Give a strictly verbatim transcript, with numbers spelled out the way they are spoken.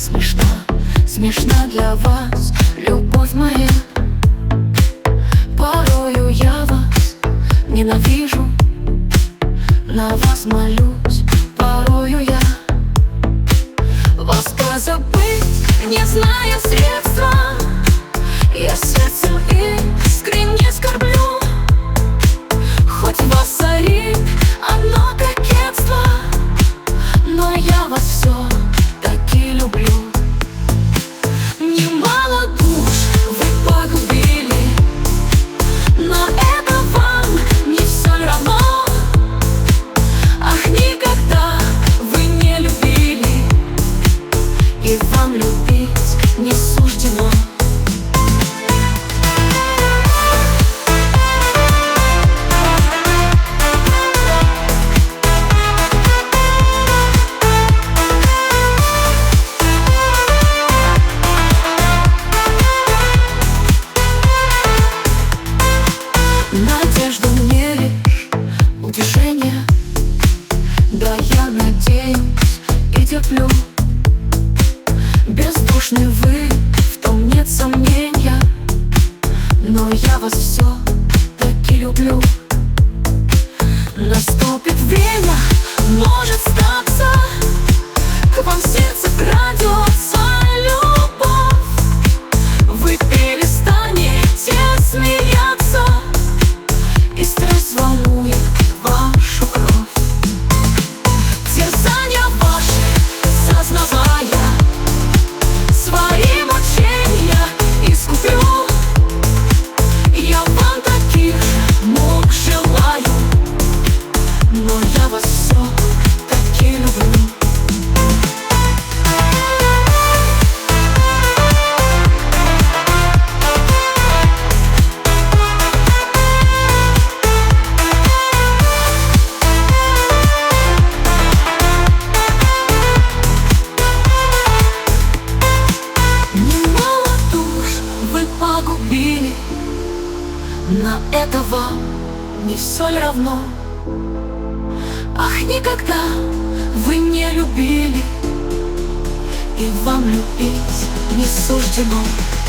Смешна, смешна для вас, любовь моя. Порою я вас ненавижу, на вас молюсь, порою я. Вас забыть, не зная средства, я сердцем искренне скорблю. Хоть вас царит одно кокетство, но я вас все-таки люблю. Немало душ вы погубили, но это вам не все равно. Ах, никогда вы не любили, и вам любить не суждено. Надежда мне лишь утешение, да я надеюсь и терплю. Бездушны вы, в том нет сомнения, но я вас все-таки люблю. Наступит время, может статься, к вам в сердце крадется любовь. Вы перестанете смеяться, и стресс волнует вашу кровь. Терзания ваши сознавая, свои мучения искуплю. Я вам таких мук желаю, но я вас все-таки люблю. Погубили, на это вам не все ли равно? Ах, никогда вы не любили, и вам любить не суждено.